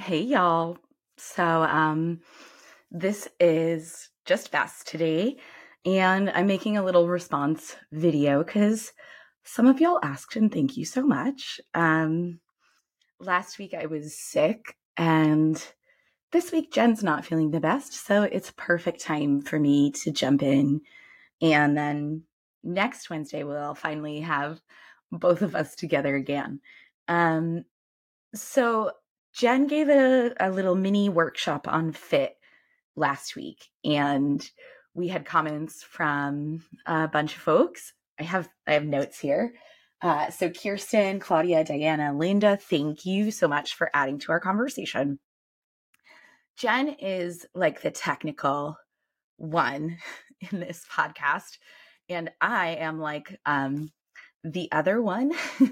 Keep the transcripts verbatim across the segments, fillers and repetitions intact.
Hey y'all. So um this is just Fast today, and I'm making a little response video cuz some of y'all asked, and thank you so much. Um last week I was sick, and this week Jen's not feeling the best, so it's perfect time for me to jump in, and then next Wednesday we'll finally have both of us together again. Um so Jen gave a, a little mini workshop on fit last week, and we had comments from a bunch of folks. I have I have notes here. Uh, so Kirsten, Claudia, Diana, Linda, thank you so much for adding to our conversation. Jen is like the technical one in this podcast, and I am like um, the other one.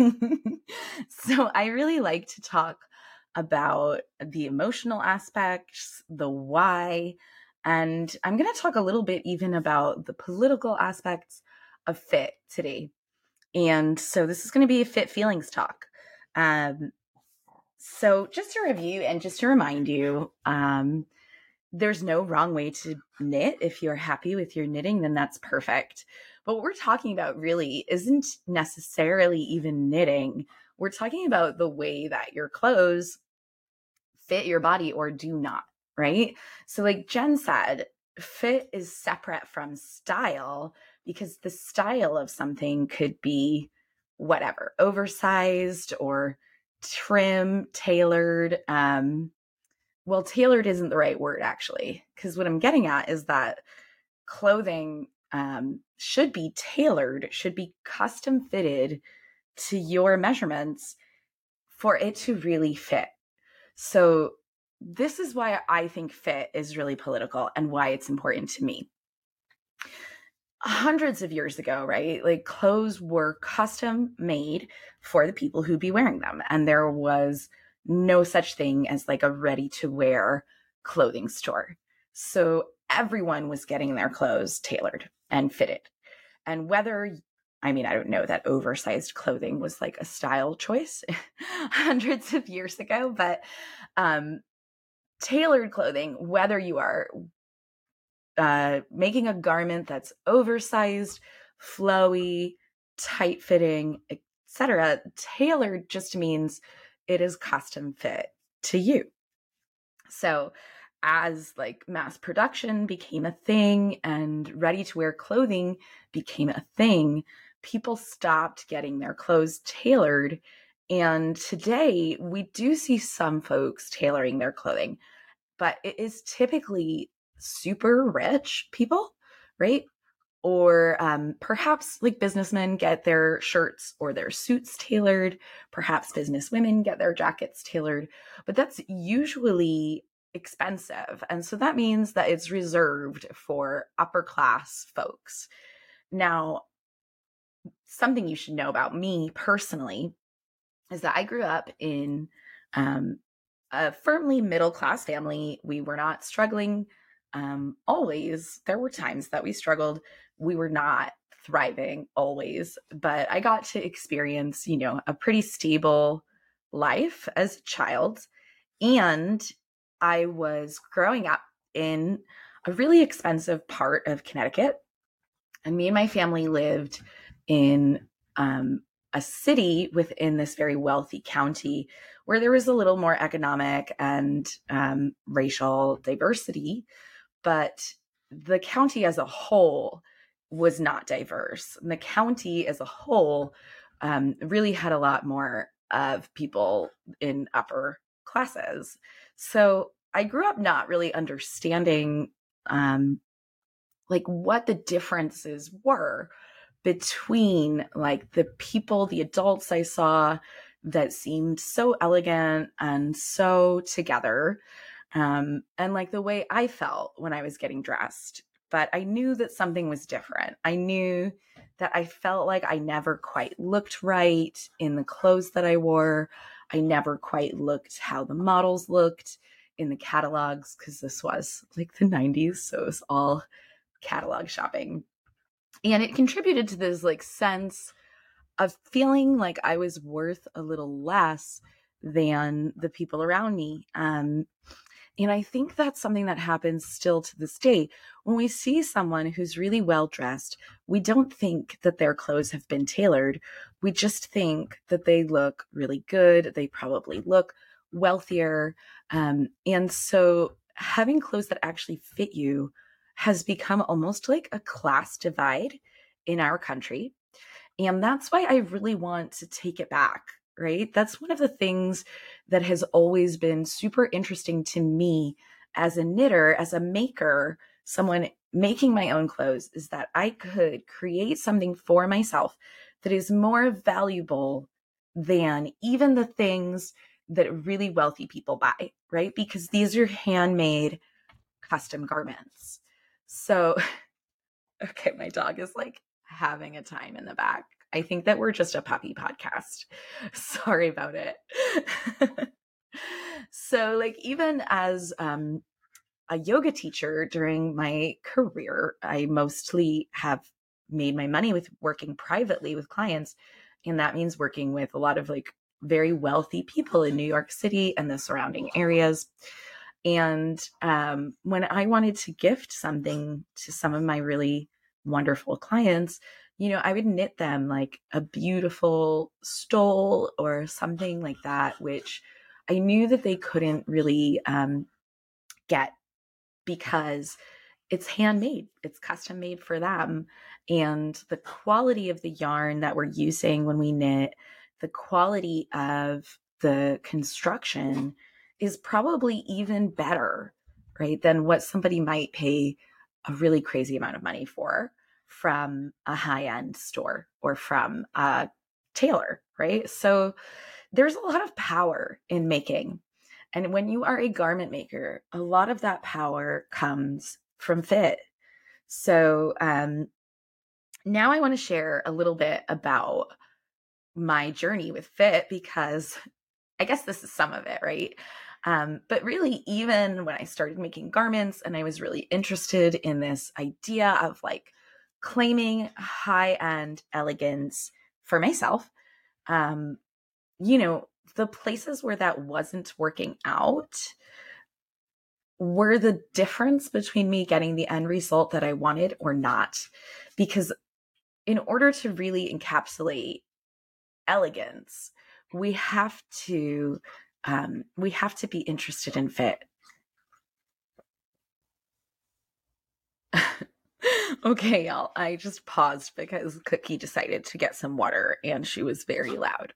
So I really like to talk about the emotional aspects, the why, and I'm going to talk a little bit even about the political aspects of fit today. And so this is going to be a fit feelings talk. Um, so just to review and just to remind you, um, there's no wrong way to knit. If you're happy with your knitting, then that's perfect. But what we're talking about really isn't necessarily even knitting. We're talking about the way that your clothes fit your body or do not, right? So, like Jen said, fit is separate from style, because the style of something could be whatever, oversized or trim, tailored. Um, well, tailored isn't the right word, actually, because what I'm getting at is that clothing um, should be tailored, should be custom fitted to your measurements for it to really fit. So this is why I think fit is really political and why it's important to me. Hundreds of years ago, right? Like clothes were custom made for the people who'd be wearing them. And there was no such thing as like a ready to wear clothing store. So everyone was getting their clothes tailored and fitted. And whether, I mean, I don't know that oversized clothing was like a style choice hundreds of years ago, but um, tailored clothing, whether you are uh, making a garment that's oversized, flowy, tight fitting, et cetera, tailored just means it is custom fit to you. So as like mass production became a thing and ready to wear clothing became a thing, people stopped getting their clothes tailored. And today we do see some folks tailoring their clothing, but it is typically super rich people, right? Or um, perhaps like businessmen get their shirts or their suits tailored. Perhaps business women get their jackets tailored, but that's usually expensive. And so that means that it's reserved for upper class folks. Now, something you should know about me personally is that I grew up in um, a firmly middle class family. We were not struggling um, always. There were times that we struggled. We were not thriving always, but I got to experience, you know, a pretty stable life as a child. And I was growing up in a really expensive part of Connecticut. And me and my family lived in um, a city within this very wealthy county where there was a little more economic and um, racial diversity, but the county as a whole was not diverse. And the county as a whole um, really had a lot more of people in upper classes. So I grew up not really understanding um, like what the differences were between like the people, the adults I saw that seemed so elegant and so together, um, and like the way I felt when I was getting dressed. But I knew that something was different. I knew that I felt like I never quite looked right in the clothes that I wore. I never quite looked how the models looked in the catalogs, because this was like the nineties. So it was all catalog shopping. And it contributed to this like sense of feeling like I was worth a little less than the people around me. Um, and I think that's something that happens still to this day. When we see someone who's really well dressed, we don't think that their clothes have been tailored. We just think that they look really good. They probably look wealthier. Um, and so having clothes that actually fit you has become almost like a class divide in our country. And that's why I really want to take it back, right? That's one of the things that has always been super interesting to me as a knitter, as a maker, someone making my own clothes, is that I could create something for myself that is more valuable than even the things that really wealthy people buy, right? Because these are handmade custom garments. So, okay, my dog is like having a time in the back. I think that we're just a puppy podcast. Sorry about it. So, like, even as um, a yoga teacher during my career, I mostly have made my money with working privately with clients. And that means working with a lot of like very wealthy people in New York City and the surrounding areas. And um, when I wanted to gift something to some of my really wonderful clients, you know, I would knit them like a beautiful stole or something like that, which I knew that they couldn't really um, get because it's handmade, it's custom made for them. And the quality of the yarn that we're using when we knit, the quality of the construction is probably even better, right, than what somebody might pay a really crazy amount of money for from a high-end store or from a tailor, right? So there's a lot of power in making. And when you are a garment maker, a lot of that power comes from fit. So um, now I want to share a little bit about my journey with fit, because I guess this is some of it, right? Um, but really, even when I started making garments and I was really interested in this idea of like claiming high-end elegance for myself, um, you know, the places where that wasn't working out were the difference between me getting the end result that I wanted or not. Because in order to really encapsulate elegance, we have to um, we have to be interested in fit. Okay, y'all, I just paused because Cookie decided to get some water and she was very loud.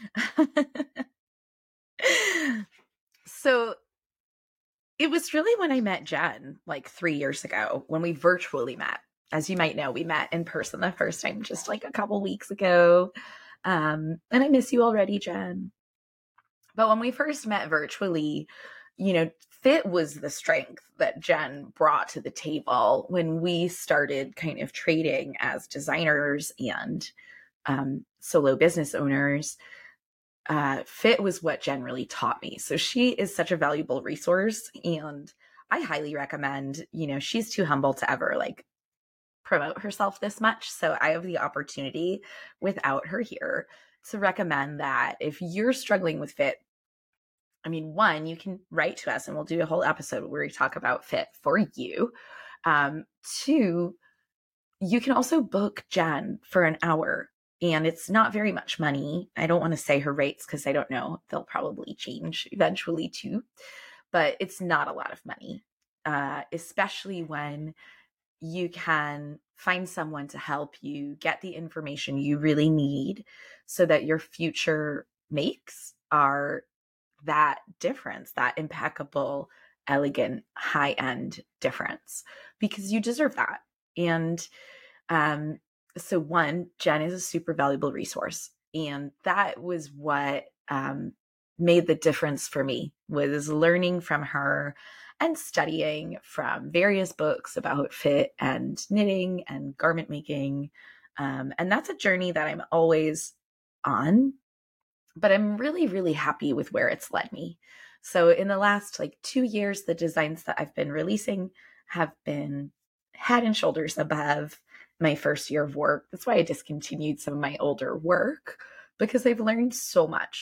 So it was really when I met Jen like three years ago, when we virtually met. As you might know, we met in person the first time just like a couple weeks ago. Um, and I miss you already, Jen. But when we first met virtually, you know, fit was the strength that Jen brought to the table when we started kind of trading as designers and um, solo business owners. Uh, fit was what Jen really taught me. So she is such a valuable resource, and I highly recommend, you know, she's too humble to ever like promote herself this much. So I have the opportunity without her here to recommend that if you're struggling with fit, I mean, one, you can write to us and we'll do a whole episode where we talk about fit for you. Um, two, you can also book Jen for an hour, and it's not very much money. I don't want to say her rates because I don't know. They'll probably change eventually too, but it's not a lot of money, uh, especially when you can find someone to help you get the information you really need so that your future makes are that difference, that impeccable, elegant, high-end difference, because you deserve that. And um, so one, Jen is a super valuable resource. And that was what um, made the difference for me, was learning from her and studying from various books about fit and knitting and garment making. Um, and that's a journey that I'm always on, but I'm really, really happy with where it's led me. So in the last like two years, the designs that I've been releasing have been head and shoulders above my first year of work. That's why I discontinued some of my older work, because I've learned so much.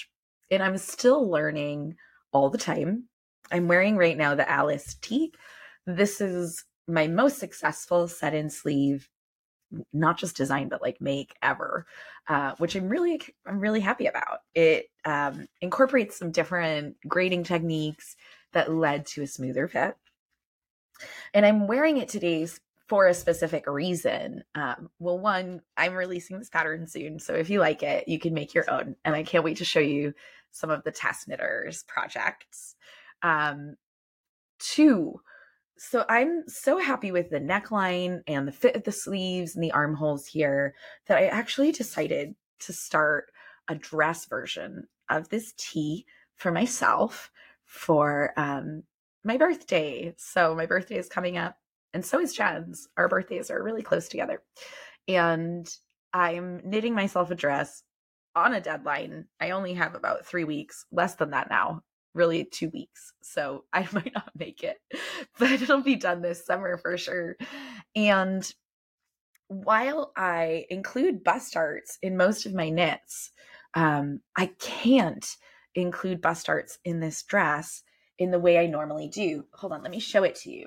and I'm still learning all the time. I'm wearing right now the Alice tee. This is my most successful set-in sleeve, not just design, but like make ever, uh, which I'm really, I'm really happy about. It um, incorporates some different grading techniques that led to a smoother fit. And I'm wearing it today for a specific reason. Um, well, one, I'm releasing this pattern soon. So if you like it, you can make your own. And I can't wait to show you some of the test knitters projects. Um, two, so I'm so happy with the neckline and the fit of the sleeves and the armholes here that I actually decided to start a dress version of this tee for myself for um, my birthday. So my birthday is coming up, and so is Jen's. Our birthdays are really close together. And I'm knitting myself a dress on a deadline. I only have about three weeks, less than that now, really two weeks. So I might not make it, but it'll be done this summer for sure. And while I include bust darts in most of my knits, um, I can't include bust darts in this dress in the way I normally do. Hold on, let me show it to you.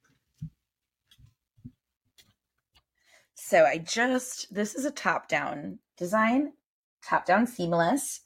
So I just, this is a top-down design, top-down seamless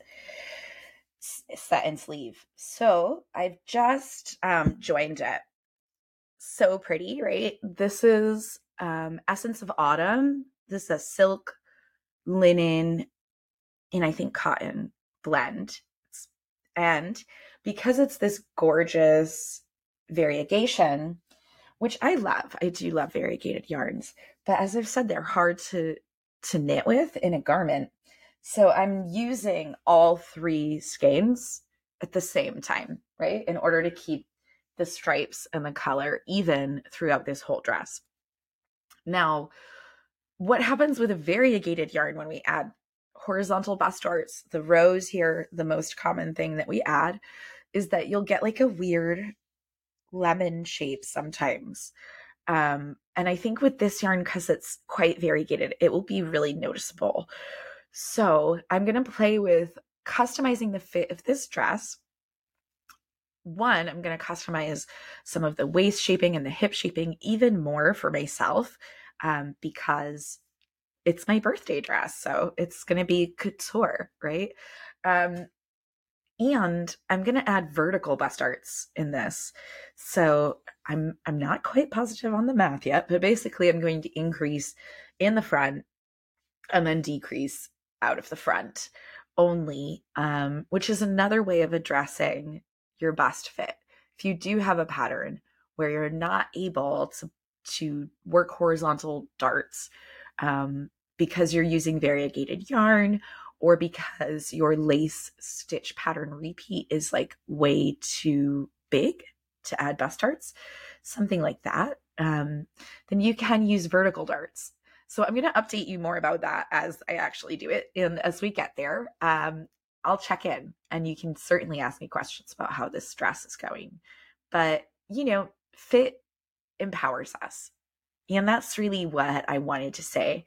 set and sleeve. So I've just um, joined it. So pretty, right? This is um, Essence of Autumn. This is a silk, linen, and I think cotton blend. And because it's this gorgeous variegation, which I love, I do love variegated yarns, but as I've said, they're hard to, to knit with in a garment. So I'm using all three skeins at the same time, right? In order to keep the stripes and the color even throughout this whole dress. Now, what happens with a variegated yarn when we add horizontal bust darts, the rows here, the most common thing that we add is that you'll get like a weird lemon shape sometimes. Um, and I think with this yarn, because it's quite variegated, it will be really noticeable. So I'm going to play with customizing the fit of this dress. One, I'm going to customize some of the waist shaping and the hip shaping even more for myself um, because it's my birthday dress. So it's going to be couture, right? Um, and I'm going to add vertical bust darts in this. So I'm I'm not quite positive on the math yet, but basically I'm going to increase in the front and then decrease out of the front only, um, which is another way of addressing your bust fit. If you do have a pattern where you're not able to, to work horizontal darts um, because you're using variegated yarn or because your lace stitch pattern repeat is like way too big to add bust darts, something like that, um, then you can use vertical darts. So I'm going to update you more about that as I actually do it. And as we get there, um, I'll check in and you can certainly ask me questions about how this dress is going. But, you know, fit empowers us. And that's really what I wanted to say.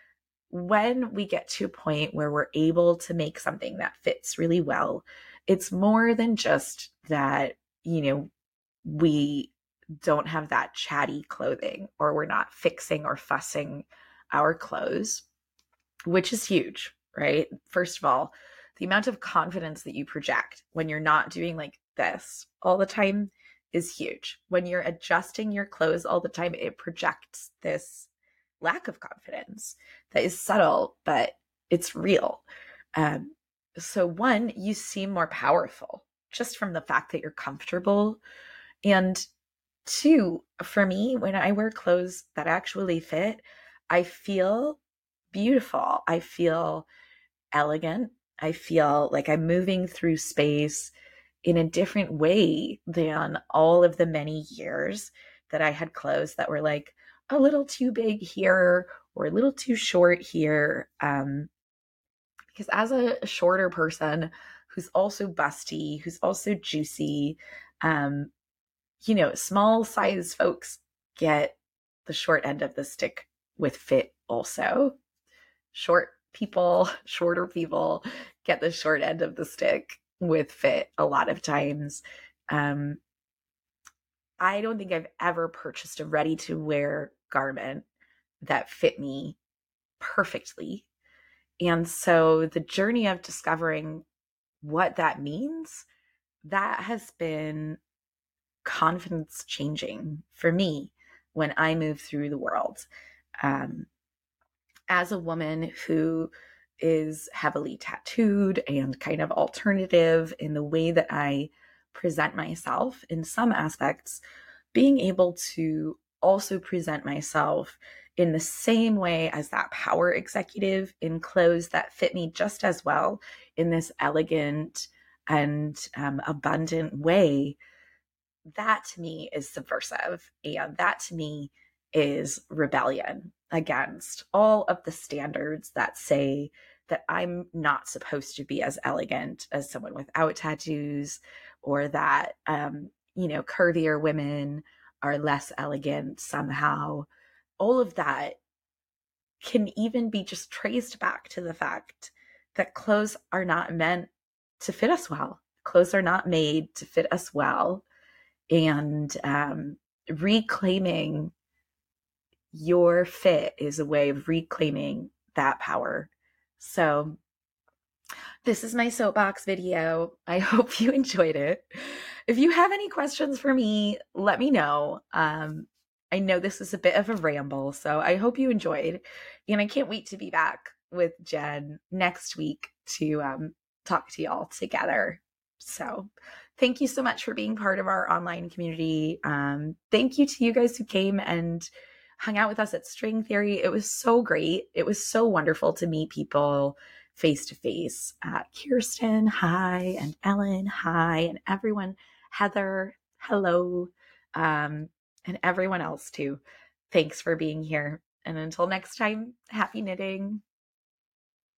When we get to a point where we're able to make something that fits really well, it's more than just that, you know, we don't have that chatty clothing or we're not fixing or fussing our clothes, which is huge, right? First of all, the amount of confidence that you project when you're not doing like this all the time is huge. When you're adjusting your clothes all the time, it projects this lack of confidence that is subtle, but it's real. Um, so one, you seem more powerful just from the fact that you're comfortable. And two, for me, when I wear clothes that actually fit, I feel beautiful. I feel elegant. I feel like I'm moving through space in a different way than all of the many years that I had clothes that were like a little too big here or a little too short here. Um, because as a shorter person who's also busty, who's also juicy, um, you know, small size folks get the short end of the stick with fit also. Short people, shorter people get the short end of the stick with fit a lot of times. Um, I don't think I've ever purchased a ready to wear garment that fit me perfectly. And so the journey of discovering what that means, that has been confidence changing for me when I move through the world. Um, as a woman who is heavily tattooed and kind of alternative in the way that I present myself in some aspects, being able to also present myself in the same way as that power executive in clothes that fit me just as well in this elegant and um, abundant way, that to me is subversive. And that to me is rebellion against all of the standards that say that I'm not supposed to be as elegant as someone without tattoos, or that, um, you know, curvier women are less elegant somehow. All of that can even be just traced back to the fact that clothes are not meant to fit us well. Clothes are not made to fit us well. And um, reclaiming your fit is a way of reclaiming that power. So this is my soapbox video. I hope you enjoyed it. If you have any questions for me, let me know. Um, I know this is a bit of a ramble, so I hope you enjoyed. And I can't wait to be back with Jen next week to um, talk to y'all together. So thank you so much for being part of our online community. Um, thank you to you guys who came and hung out with us at String Theory. It was so great. It was so wonderful to meet people face to face. Kirsten, hi, and Ellen, hi, and everyone, Heather, hello, um, and everyone else too. Thanks for being here. And until next time, happy knitting.